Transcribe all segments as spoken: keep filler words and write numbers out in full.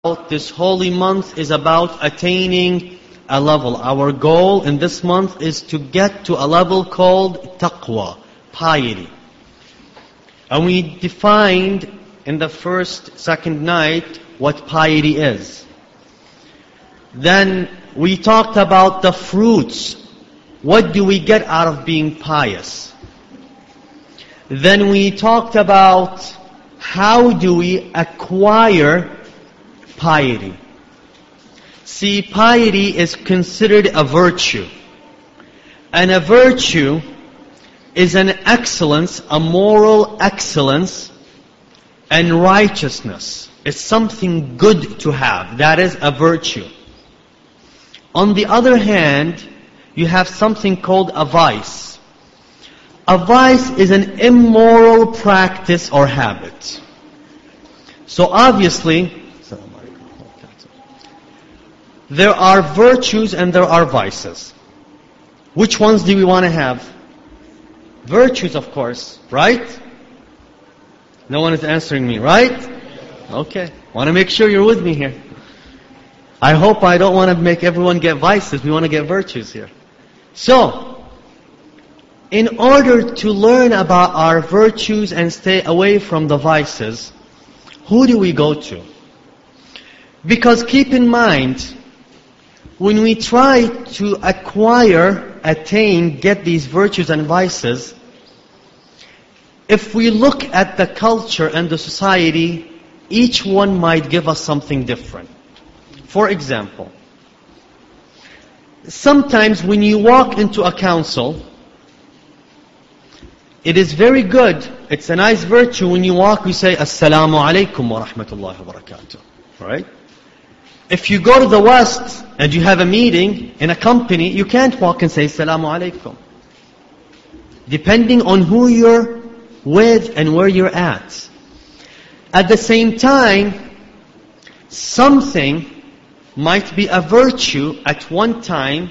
This holy month is about attaining a level. Our goal in this month is to get to a level called taqwa, piety. And we defined in the first, second night what piety is. Then we talked about the fruits. What do we get out of being pious? Then we talked about how do we acquire piety. See, piety is considered a virtue. And a virtue is an excellence, a moral excellence and righteousness. It's something good to have. That is a virtue. On the other hand, you have something called a vice. A vice is an immoral practice or habit. So obviously, there are virtues and there are vices. Which ones do we want to have? Virtues, of course, right? No one is answering me, right? Okay. Want to make sure you're with me here. I hope I don't want to make everyone get vices. We want to get virtues here. So, in order to learn about our virtues and stay away from the vices, who do we go to? Because keep in mind, when we try to acquire, attain, get these virtues and vices, if we look at the culture and the society, each one might give us something different. For example, sometimes when you walk into a council, it is very good, it's a nice virtue when you walk, we say, Assalamu alaikum wa rahmatullahi wa barakatuh. Right? If you go to the West and you have a meeting in a company, you can't walk and say, Assalamu alaikum. Depending on who you're with and where you're at. At the same time, something might be a virtue at one time.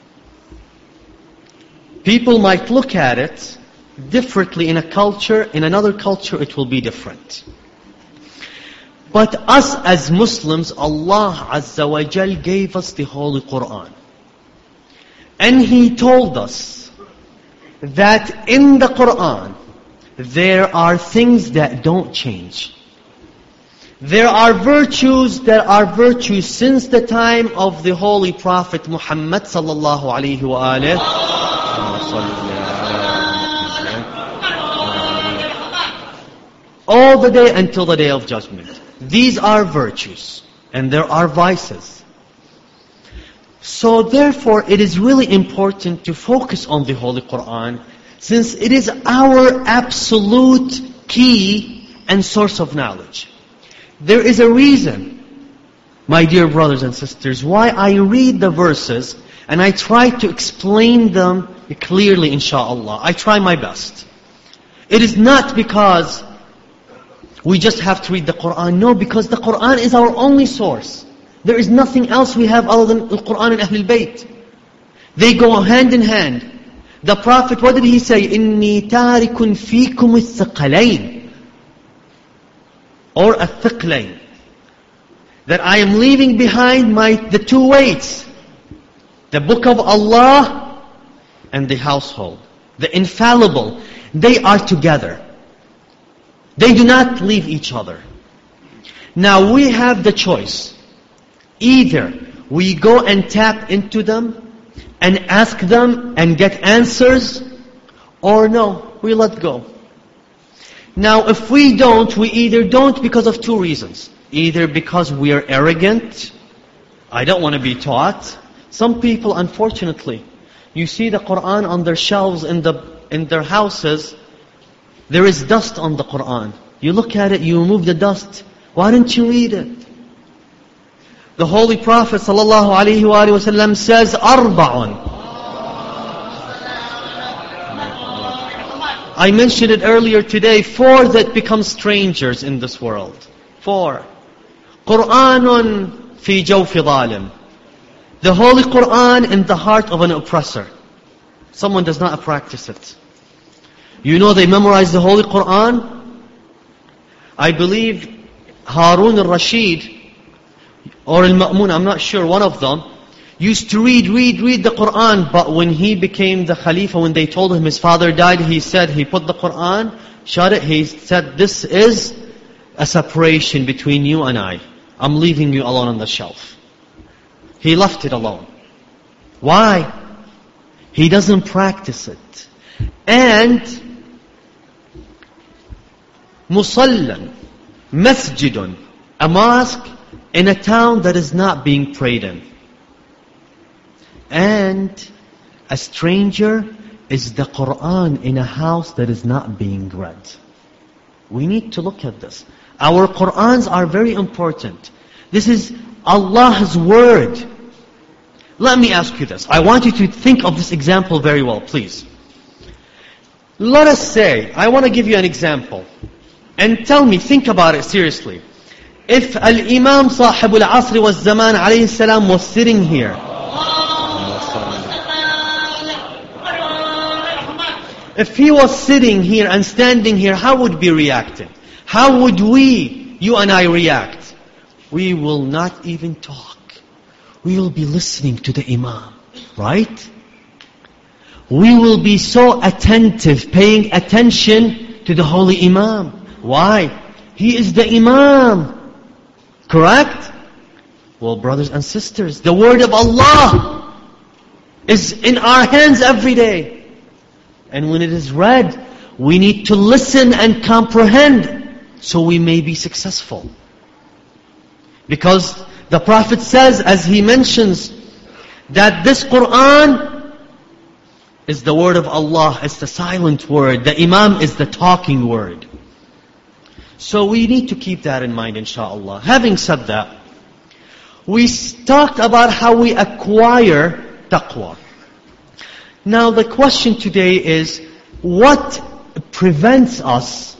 People might look at it differently in a culture. In another culture, it will be different. But us as Muslims, Allah Azza wa Jal gave us the Holy Quran. And He told us that in the Quran, there are things that don't change. There are virtues that are virtues since the time of the Holy Prophet Muhammad sallallahu alayhi wa alihi. All the day until the day of judgment. These are virtues, and there are vices. So therefore, it is really important to focus on the Holy Quran, since it is our absolute key and source of knowledge. There is a reason, my dear brothers and sisters, why I read the verses, and I try to explain them clearly, inshaAllah. I try my best. It is not because we just have to read the Quran. No, because the Quran is our only source. There is nothing else we have other than the Quran and Ahlul Bayt. They go hand in hand. The Prophet, what did he say? إِنِّي تَارِكٌ فِيكُمُ الثَّقَلَيْنِ Or الثَّقْلَيْنِ That I am leaving behind my the two weights. The book of Allah and the household. The infallible. They are together. They do not leave each other. Now we have the choice. Either we go and tap into them and ask them and get answers, or no, we let go. Now if we don't, we either don't because of two reasons. Either because we are arrogant, I don't want to be taught. Some people, unfortunately, you see the Quran on their shelves in the in their houses. There is dust on the Quran. You look at it, you remove the dust. Why didn't you read it? The Holy Prophet sallallahu alaihi wasallam says, Arba'un. I mentioned it earlier today. Four that become strangers in this world. Four. Qur'anun fi jawfi zalim. The Holy Quran in the heart of an oppressor. Someone does not practice it. You know they memorize the Holy Quran. I believe Harun al-Rashid, or Al-Ma'mun, I'm not sure, one of them, used to read, read, read the Quran. But when he became the Khalifa, when they told him his father died, he said, he put the Quran, shut it, he said, this is a separation between you and I. I'm leaving you alone on the shelf. He left it alone. Why? He doesn't practice it. And musallan, masjidun, a mosque in a town that is not being prayed in. And a stranger is the Quran in a house that is not being read. We need to look at this. Our Qurans are very important. This is Allah's word. Let me ask you this. I want you to think of this example very well, please. Let us say, I want to give you an example. And tell me, think about it seriously. If Al-Imam Sahib Al-Asr wa Zaman alayhi salam was sitting here, if he was sitting here and standing here, how would we be reacting? How would we, you and I, react? We will not even talk. We will be listening to the Imam, right? We will be so attentive, paying attention to the Holy Imam. Why? He is the Imam. Correct? Well, brothers and sisters, the word of Allah is in our hands every day. And when it is read, we need to listen and comprehend so we may be successful. Because the Prophet says, as he mentions, that this Quran is the word of Allah. It's the silent word. The Imam is the talking word. So we need to keep that in mind, inshaAllah. Having said that, we talked about how we acquire taqwa. Now the question today is, what prevents us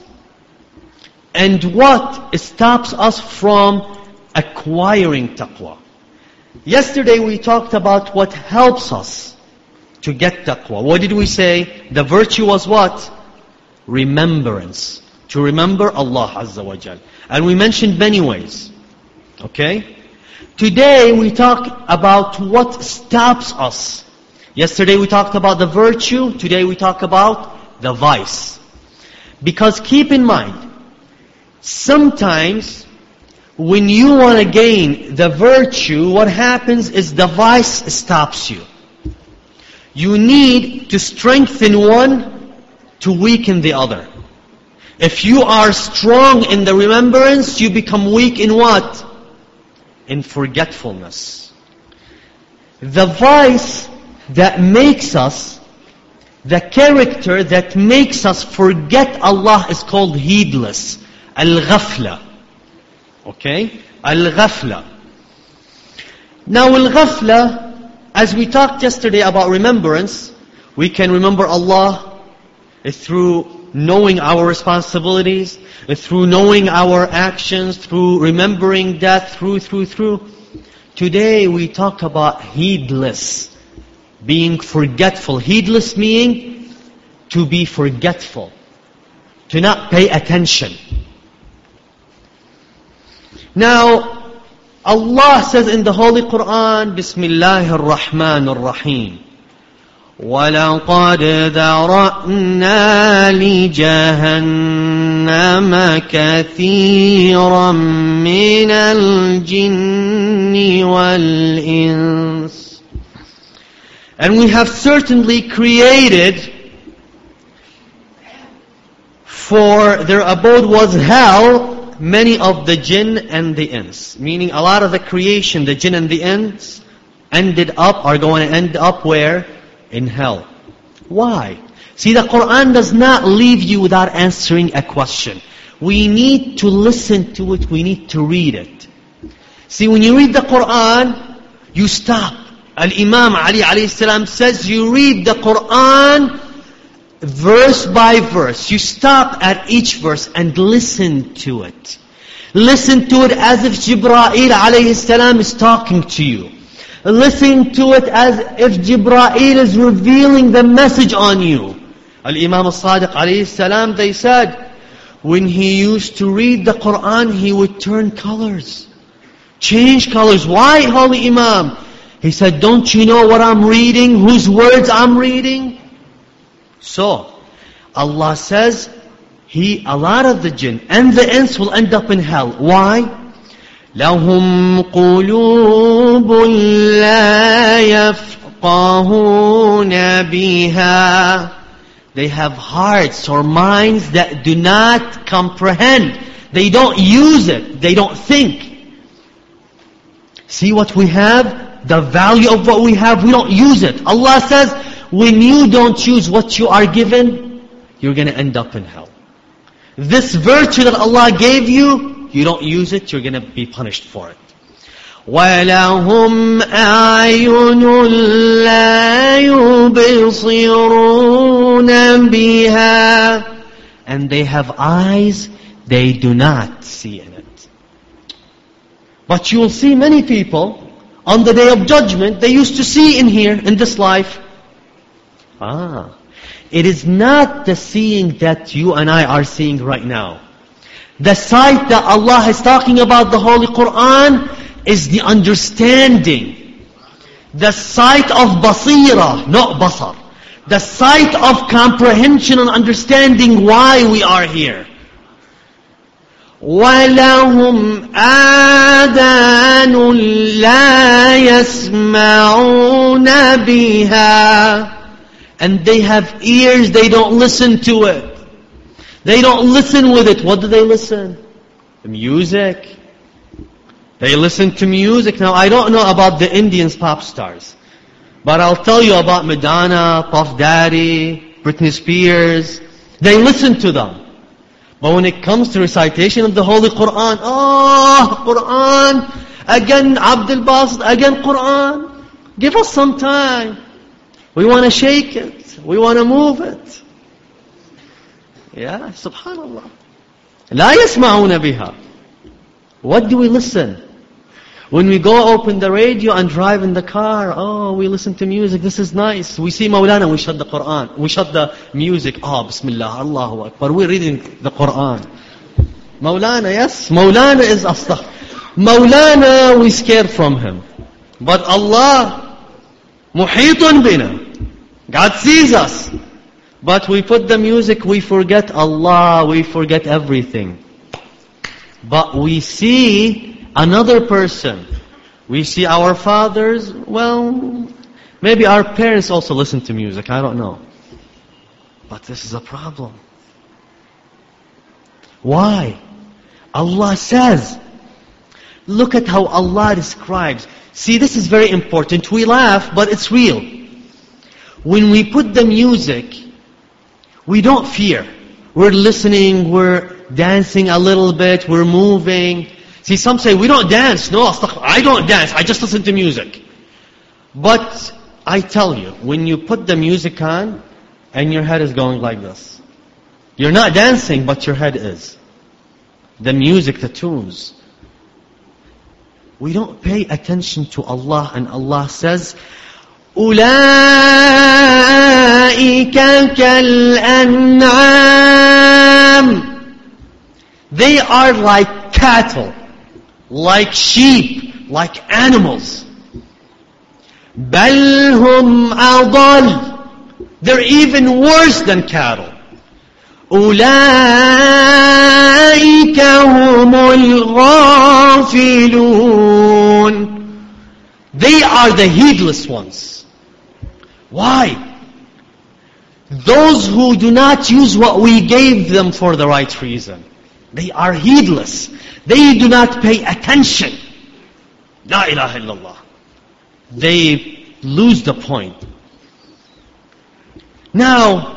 and what stops us from acquiring taqwa? Yesterday we talked about what helps us to get taqwa. What did we say? The virtue was what? Remembrance. To remember Allah Azza wa Jal. And we mentioned many ways. Okay? Today we talk about what stops us. Yesterday we talked about the virtue. Today we talk about the vice. Because keep in mind, sometimes when you want to gain the virtue, what happens is the vice stops you. You need to strengthen one to weaken the other. If you are strong in the remembrance, you become weak in what? In forgetfulness. The vice that makes us, the character that makes us forget Allah is called heedless. Al-ghafla. Okay? Al-ghafla. Now al-ghafla, as we talked yesterday about remembrance, we can remember Allah through knowing our responsibilities, through knowing our actions, through remembering death, through, through, through. Today we talk about heedless. Being forgetful. Heedless meaning to be forgetful. To not pay attention. Now, Allah says in the Holy Quran, Bismillahir Rahmanir Rahim. وَلَقَدْ ذَرَأْنَا لِجَهَنَّمَ كَثِيرًا مِنَ الْجِنِّ وَالْإِنسِ. And we have certainly created, for their abode was hell, many of the jinn and the ins. Meaning a lot of the creation, the jinn and the ins, ended up, are going to end up where? In hell. Why? See, the Quran does not leave you without answering a question. We need to listen to it, we need to read it. See, when you read the Quran, you stop. Al-Imam Ali alayhi salam says, you read the Quran verse by verse. You stop at each verse and listen to it. Listen to it as if Jibreel alayhi salam is talking to you. Listen to it as if Jibreel is revealing the message on you. Al-Imam al-Sadiq alayhi salam, they said, when he used to read the Quran, he would turn colors. change colors. Why, Holy Imam? He said, don't you know what I'm reading? Whose words I'm reading? So, Allah says, He, a lot of the jinn and the ins will end up in hell. Why? لَهُمْ قُلُوبٌ لَا يَفْقَهُونَ بِهَا. They have hearts or minds that do not comprehend. They don't use it. They don't think. See what we have? The value of what we have, we don't use it. Allah says, when you don't use what you are given, you're going to end up in hell. This virtue that Allah gave you, you don't use it, you're going to be punished for it. وَلَهُمْ أَعْيُنٌ لَا يُبْصِرُونَ بِهَا. And they have eyes, they do not see in it. But you will see many people, on the day of judgment, they used to see in here, in this life. Ah, it is not the seeing that you and I are seeing right now. The sight that Allah is talking about, the Holy Quran, is the understanding. The sight of basira, not basar. The sight of comprehension and understanding why we are here. وَلَهُمْ آذَانٌ لَا يَسْمَعُونَ بِهَا. And they have ears, they don't listen to it. They don't listen with it. What do they listen? The music. They listen to music. Now, I don't know about the Indians pop stars, but I'll tell you about Madonna, Puff Daddy, Britney Spears. They listen to them. But when it comes to recitation of the Holy Quran, oh, Quran, again Abdul Basit, again Quran. Give us some time. We want to shake it. We want to move it. Yeah, subhanallah. لا يسمعون بها. What do we listen? When we go open the radio and drive in the car, oh, we listen to music, this is nice. We see Mawlana, we shut the Quran. We shut the music. Oh, Bismillah, Allahu Akbar. We're reading the Quran. Mawlana, yes, Mawlana is astaghfir. Mawlana, we scared from him. But Allah, muhitun bina. God sees us. But we put the music, we forget Allah, we forget everything. But we see another person. We see our fathers, well, maybe our parents also listen to music, I don't know. But this is a problem. Why? Allah says, look at how Allah describes. See, this is very important. We laugh, but it's real. When we put the music, we don't fear. We're listening, we're dancing a little bit, we're moving. See, some say, we don't dance. No, I don't dance, I just listen to music. But I tell you, when you put the music on, and your head is going like this, you're not dancing, but your head is. The music, the tunes. We don't pay attention to Allah, and Allah says, أُولَئِكَ كَالْأَنْعَامِ. They are like cattle, like sheep, like animals. بَلْ هُمْ أَضَلُّ. They're even worse than cattle. أُولَئِكَ هُمُ الْغَافِلُونَ. They are the heedless ones. Why? Those who do not use what we gave them for the right reason. They are heedless. They do not pay attention. La ilaha illallah. They lose the point. Now,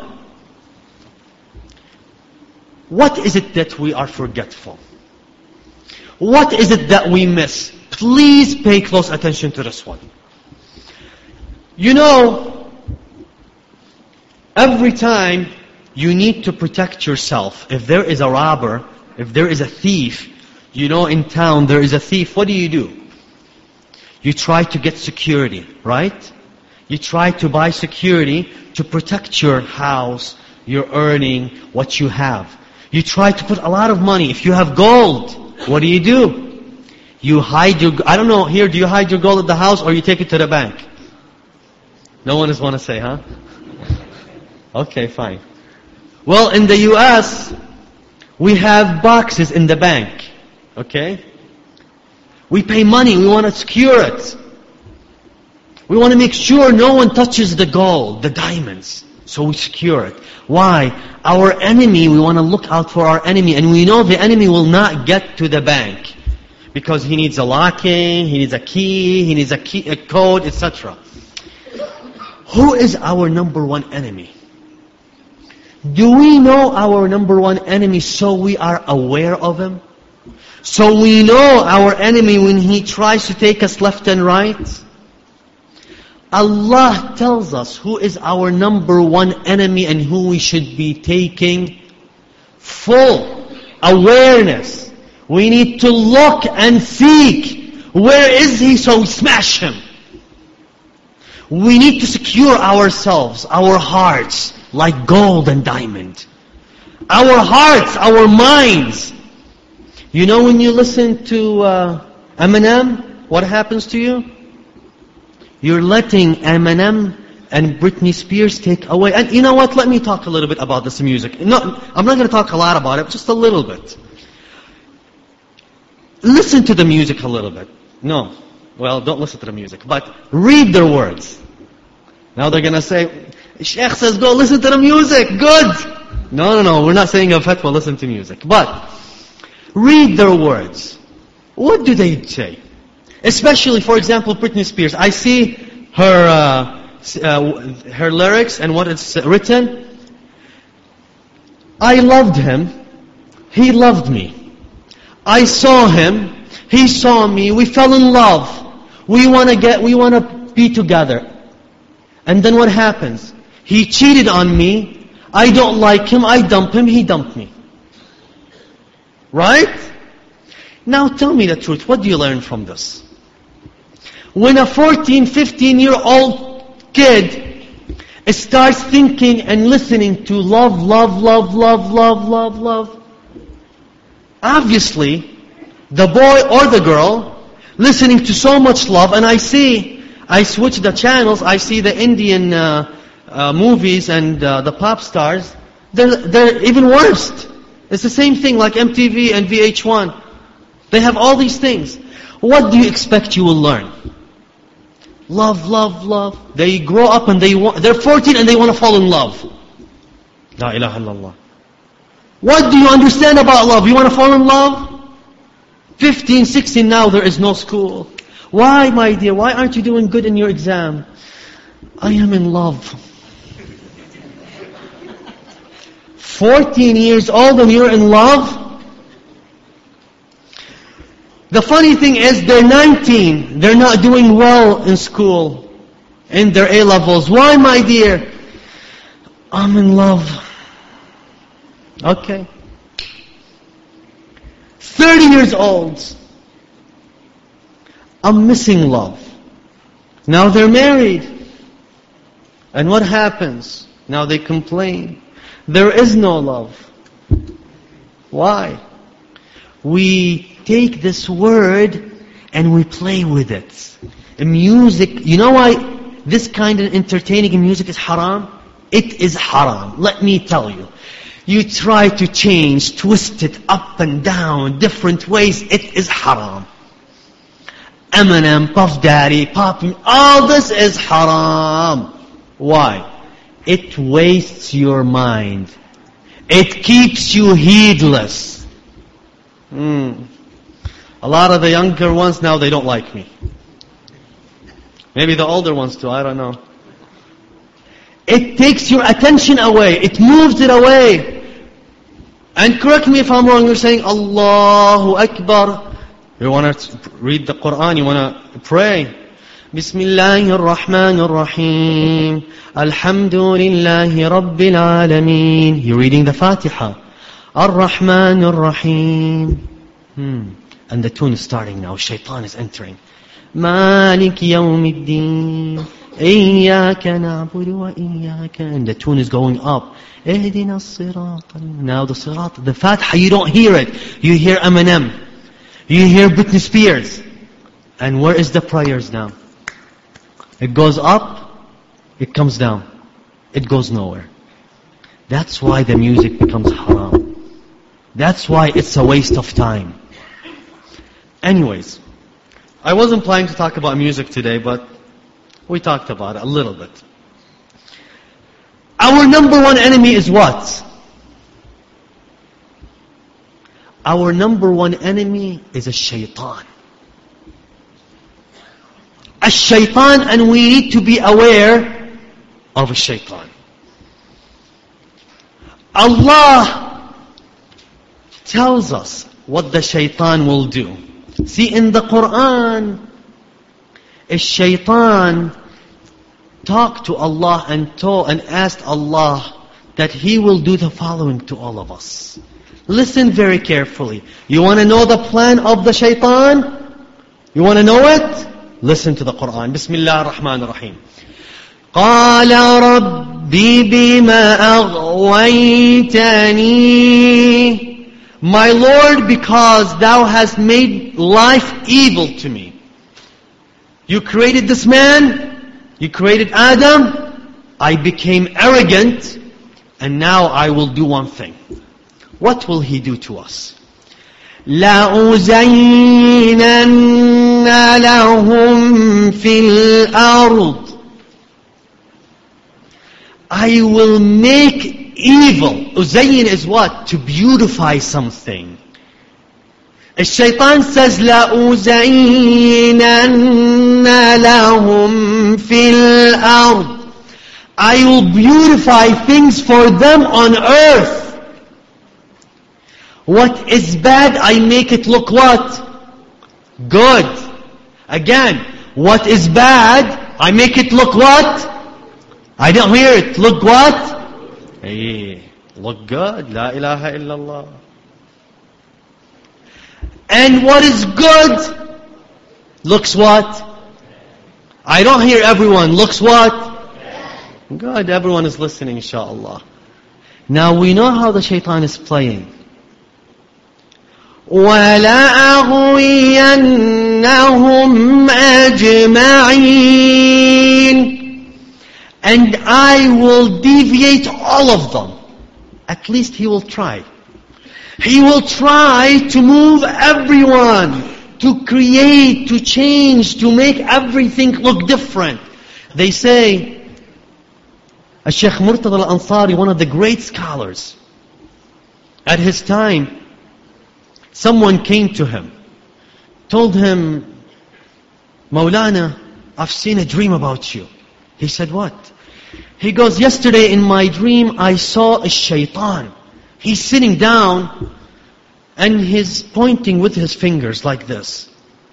what is it that we are forgetful? What is it that we miss? Please pay close attention to this one. You know, every time you need to protect yourself, if there is a robber, if there is a thief, you know in town there is a thief, what do you do? You try to get security, right? You try to buy security to protect your house, your earning, what you have. You try to put a lot of money. If you have gold, what do you do? You hide your, I don't know, here, do you hide your gold at the house or you take it to the bank? No one is want to say, huh? Okay, fine. Well, in the U S, we have boxes in the bank. Okay? We pay money, we want to secure it. We want to make sure no one touches the gold, the diamonds. So we secure it. Why? Our enemy, we want to look out for our enemy. And we know the enemy will not get to the bank. Because he needs a locking, he needs a key, he needs a, key, a code, et cetera. Who is our number one enemy? Do we know our number one enemy so we are aware of him? So we know our enemy when he tries to take us left and right? Allah tells us who is our number one enemy and who we should be taking full awareness. We need to look and seek. Where is he so we smash him? We need to secure ourselves, our hearts, like gold and diamond. Our hearts, our minds. You know when you listen to uh, Eminem, what happens to you? You're letting Eminem and Britney Spears take away. And you know what? Let me talk a little bit about this music. No, I'm not going to talk a lot about it, just a little bit. Listen to the music a little bit. No. Well, don't listen to the music. But read their words. Now they're going to say, Sheikh says go listen to the music. Good. No, no, no. We're not saying a fatwa, listen to music. But read their words. What do they say? Especially, for example, Britney Spears. I see her uh, uh, her lyrics and what it's written. I loved him. He loved me. I saw him. He saw me. We fell in love. We want to get, we want to be together. And then what happens? He cheated on me. I don't like him. I dump him. He dumped me. Right? Now tell me the truth. What do you learn from this? When a fourteen, fifteen year old kid starts thinking and listening to love, love, love, love, love, love, love, obviously, the boy or the girl listening to so much love, and I see, I switch the channels, I see the Indian uh, uh, movies and uh, the pop stars, they're, they're even worse. It's the same thing like M T V and V H one. They have all these things. What do you expect you will learn? Love, love, love. They grow up and they want, they're fourteen and they want to fall in love. La ilaha illallah. What do you understand about love? You want to fall in love? fifteen, sixteen now, there is no school. Why, my dear? Why aren't you doing good in your exam? I am in love. fourteen years old and you're in love? The funny thing is, they're nineteen. They're not doing well in school, in their A-levels. Why, my dear? I'm in love. Okay. thirty years old. I'm missing love. Now they're married. And what happens? Now they complain. There is no love. Why? We take this word and we play with it. In music, you know why this kind of entertaining music is haram? It is haram. Let me tell you. You try to change, twist it up and down, different ways, it is haram. Eminem, Puff Daddy, Pop, all this is haram. Why? It wastes your mind. It keeps you heedless. Hmm. A lot of the younger ones now, they don't like me. Maybe the older ones too, I don't know. It takes your attention away. It moves it away. And correct me if I'm wrong, you're saying, Allahu Akbar. You want to read the Quran, you want to pray. Bismillahir Rahmanir Rahim. Alhamdulillahi Rabbil Alameen. You're reading the Fatiha. Ar-Rahmanir Rahim. Hmm. And the tune is starting now. Shaitan is entering. Malik Yawmiddin. Iyaka na'budu wa iyaka. And the tune is going up. Ihdina as-sirat. Now the sirat, the Fatiha, you don't hear it. You hear Eminem. You hear Britney Spears. And where is the prayers now? It goes up, it comes down. It goes nowhere. That's why the music becomes haram. That's why it's a waste of time. Anyways, I wasn't planning to talk about music today, but we talked about it a little bit. Our number one enemy is what? Our number one enemy is a shaitan. A shaitan, and we need to be aware of a shaitan. Allah tells us what the shaitan will do. See, in the Quran, a shaitan talked to Allah and told and asked Allah that He will do the following to all of us. Listen very carefully. You want to know the plan of the shaitan? You want to know it? Listen to the Quran. Bismillah ar-Rahman ar-Rahim. قَالَ رَبِّ بِمَا أَغْوَيْتَنِي. My Lord, because Thou hast made life evil to me. You created this man, you created Adam, I became arrogant, and now I will do one thing. What will He do to us? لَأُزَيِّنَنَّ لَهُمْ فِي الْأَرْضِ. I will make evil. Uzayin is what? To beautify something. The shaitan says, لَأُزَيِّنَنَّ لَهُمْ فِي الْأَرْضِ. I will beautify things for them on earth. What is bad, I make it look what? Good. Again, what is bad, I make it look what? I don't hear it. Look what? Hey, look good. La ilaha illallah. And what is good looks what? I don't hear everyone. Looks what? Good. Everyone is listening, inshallah. Now we know how the shaitan is playing. وَلَأَغْوِيَنَّهُمْ أَجْمَعِينَ. And I will deviate all of them. At least he will try. He will try to move everyone, to create, to change, to make everything look different. They say, Shaykh Murtada al-Ansari, one of the great scholars, at his time, someone came to him, told him, Maulana, I've seen a dream about you. He said, what? He goes, yesterday in my dream I saw a shaitan. He's sitting down and he's pointing with his fingers like this.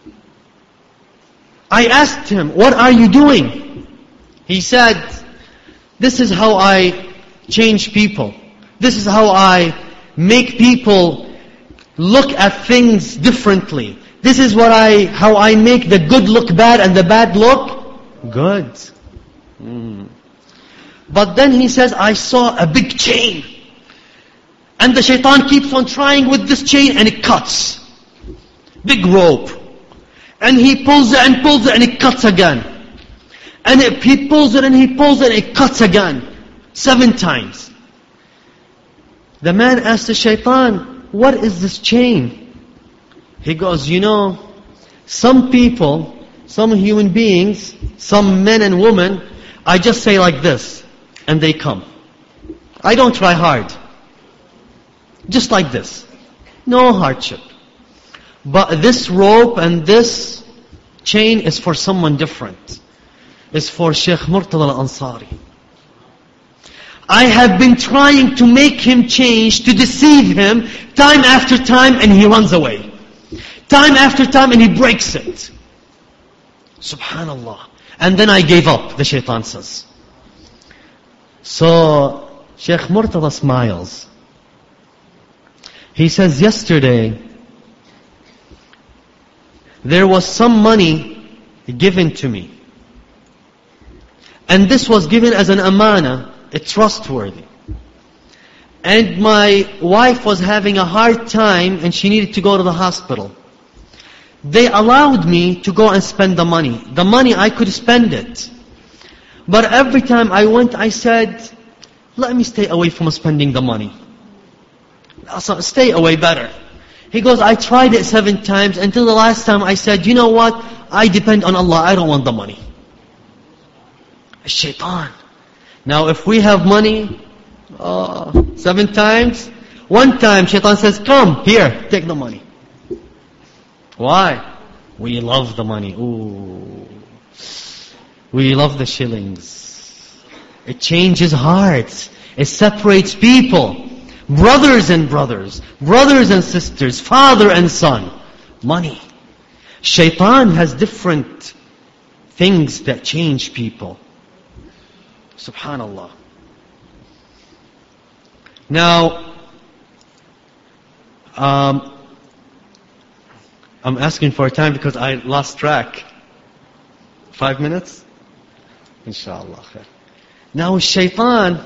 I asked him, what are you doing? He said, this is how I change people. This is how I make people look at things differently. This is what I, how I make the good look bad and the bad look good. Mm. But then he says, I saw a big chain. And the shaitan keeps on trying with this chain and it cuts. Big rope. And he pulls it and pulls it and it cuts again. And it, he pulls it and he pulls it and it cuts again. Seven times. The man asked the shaitan, what is this chain? He goes, you know, some people, some human beings, some men and women, I just say like this, and they come. I don't try hard. Just like this. No hardship. But this rope and this chain is for someone different. It's for Shaykh Murtada al-Ansari. I have been trying to make him change, to deceive him, time after time, and he runs away. Time after time, and he breaks it. Subhanallah. And then I gave up, the shaitan says. So, Shaykh Murtada smiles. He says, yesterday, there was some money given to me. And this was given as an amana, it's trustworthy. And my wife was having a hard time and she needed to go to the hospital. They allowed me to go and spend the money. The money, I could spend it. But every time I went, I said, let me stay away from spending the money. Stay away better. He goes, I tried it seven times until the last time I said, you know what? I depend on Allah. I don't want the money. Shaitan. Now if we have money, uh, seven times, one time Shaitan says, come, here, take the money. Why? We love the money. Ooh. We love the shillings. It changes hearts. It separates people. Brothers and brothers. Brothers and sisters. Father and son. Money. Shaitan has different things that change people. Subhanallah. Now, um, I'm asking for time because I lost track. Five minutes? Inshallah. Now Shaitan,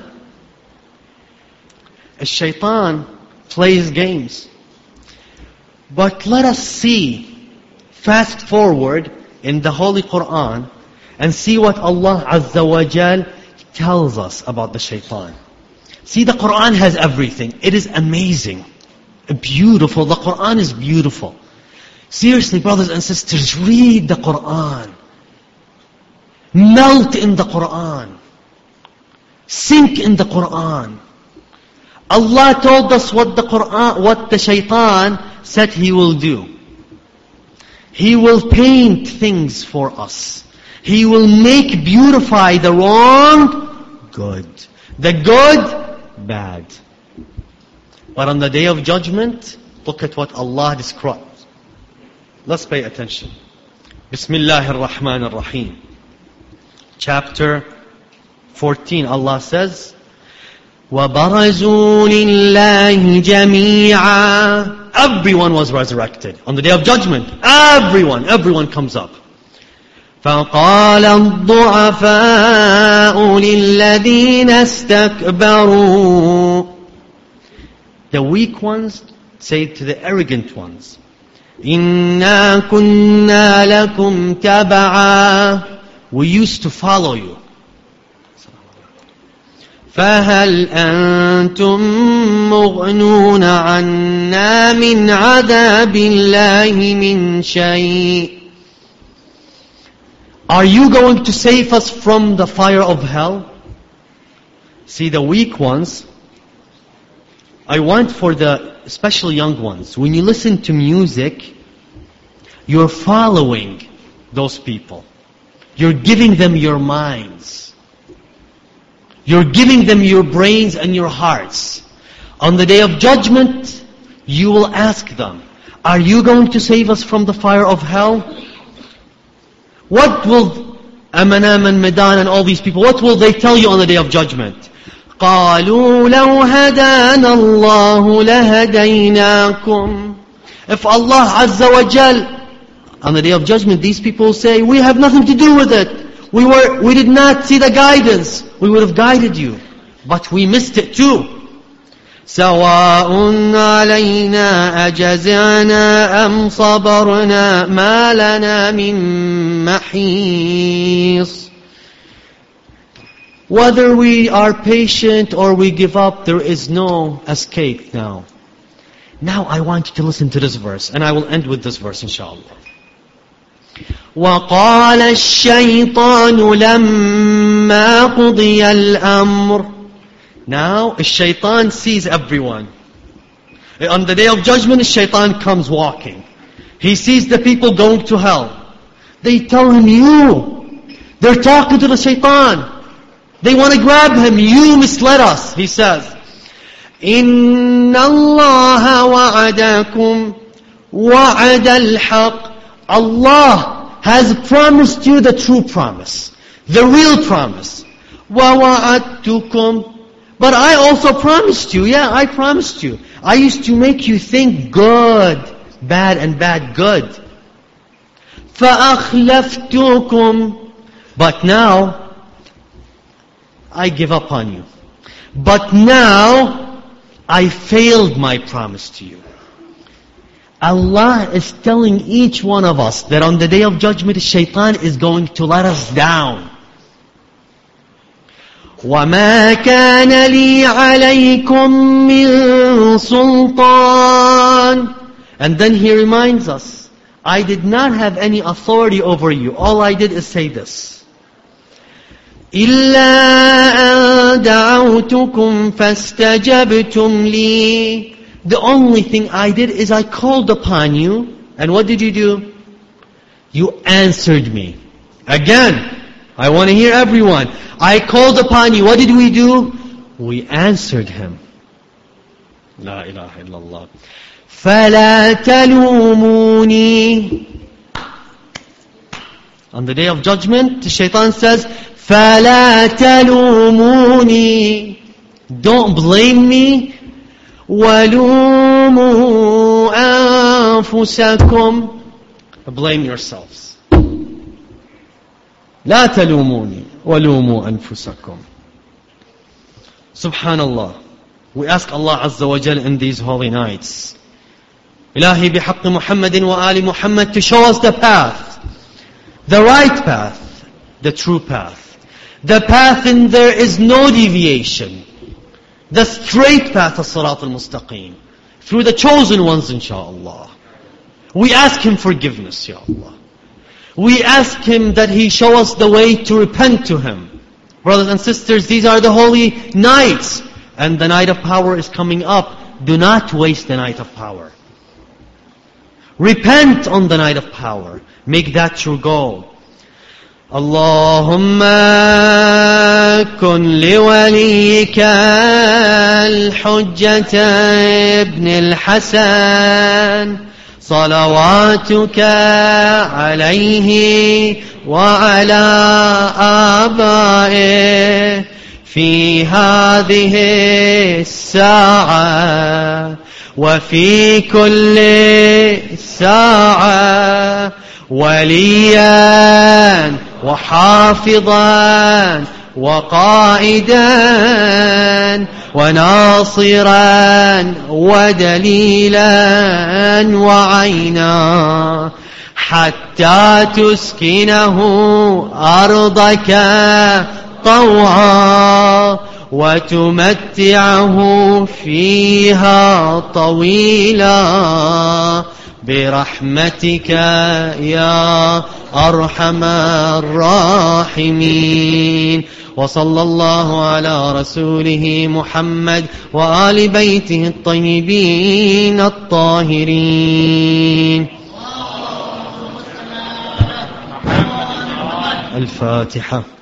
Shaitan plays games. But let us see, fast forward in the Holy Quran and see what Allah Azza wa Jal tells us about the Shaitan. See, the Quran has everything. It is amazing. Beautiful. The Quran is beautiful. Seriously, brothers and sisters, read the Quran. Melt in the Quran. Sink in the Quran. Allah told us what the Quran, what the Shaitan said he will do. He will paint things for us. He will make beautify the wrong good. The good, bad. But on the day of judgment, look at what Allah describes. Let's pay attention. Bismillahir Rahmanir Rahim. Chapter fourteen, Allah says, وَبَرَزُوا لِلَّهِ جَمِيعًا. Everyone was resurrected. On the day of judgment, everyone, everyone comes up. فَقَالَ الضُّعَفَاءُ لِلَّذِينَ اسْتَكْبَرُوا. The weak ones say to the arrogant ones, إِنَّا كُنَّا لَكُمْ تَبَعًا. We used to follow you. فَهَلْ أَنْتُمْ مُغْنُونَ عَنَّا مِنْ عَذَابِ اللَّهِ مِنْ شَيْءٍ. Are you going to save us from the fire of hell? See, the weak ones, I want for the especially young ones, when you listen to music, you're following those people. You're giving them your minds. You're giving them your brains and your hearts. On the day of judgment, you will ask them, are you going to save us from the fire of hell? What will Amanam and Medan and all these people, what will they tell you on the day of judgment? قَالُوا لَوْ هَدَانَ اللَّهُ لَهَدَيْنَاكُمْ. If Allah Azza wa Jal, on the day of judgment, these people say, we have nothing to do with it. We were, we did not see the guidance. We would have guided you. But we missed it too. سَوَاءٌ عَلَيْنَا أَجَزِعْنَا أَمْ صَبَرْنَا مَا لَنَا مِن مَحِيصٍ. Whether we are patient or we give up, there is no escape now. Now I want you to listen to this verse, and I will end with this verse, inshallah. وَقَالَ الشَّيْطَانُ لَمَّا قُضِيَ الْأَمْرُ. Now, the shaitan sees everyone. On the day of judgment, the shaitan comes walking. He sees the people going to hell. They tell him, you. They're talking to the shaitan. They want to grab him. You misled us, he says. إِنَّ اللَّهَ وَعَدَكُمْ وَعَدَ الْحَقِّ. Allah has promised you the true promise, the real promise. وَوَعَدْتُكُمْ. But I also promised you, yeah, I promised you. I used to make you think good, bad and bad good. فَأَخْلَفْتُكُمْ. But now, I give up on you. But now, I failed my promise to you. Allah is telling each one of us that on the day of judgment, Shaitan is going to let us down. وَمَا كَانَ لِي عَلَيْكُمْ مِنْ سُلْطَانٍ. And then he reminds us, I did not have any authority over you. All I did is say this. إِلَّا أَن دَعَوْتُكُمْ فَاسْتَجَبْتُمْ لِي. The only thing I did is I called upon you. And what did you do? You answered me. Again, I want to hear everyone. I called upon you. What did we do? We answered him. La ilaha illallah. فَلَا تَلُومُونِي. On the day of judgment, the shaitan says, فَلَا تَلُومُونِي. Don't blame me. وَلُومُوا أَنفُسَكُمْ. Blame yourselves. لا تلوموني ولوموا أنفسكم. Subhanallah. We ask Allah Azza wa Jal in these holy nights, Ilahi bihaqq Muhammadin wa ali Muhammad, to show us the path, the right path, the true path. The path in there is no deviation. The straight path of Salat al-Mustaqim. Through the chosen ones, inshaAllah. We ask Him forgiveness, Ya Allah. We ask Him that He show us the way to repent to Him. Brothers and sisters, these are the holy nights. And the night of power is coming up. Do not waste the night of power. Repent on the night of power. Make that your goal. Allahumma kun liwaliyika al-hujjata ibn al-Hasan. صلواتك عليه وعلى آبائه في هذه الساعة وفي كل ساعة وليا وحافظا وقائدا وناصرا ودليلا وعينا حتى تسكنه أرضك طوعا وتمتعه فيها طويلا برحمتك يا أرحم الراحمين. وصلى الله على رسوله محمد وآل بيته الطيبين الطاهرين. الفاتحة.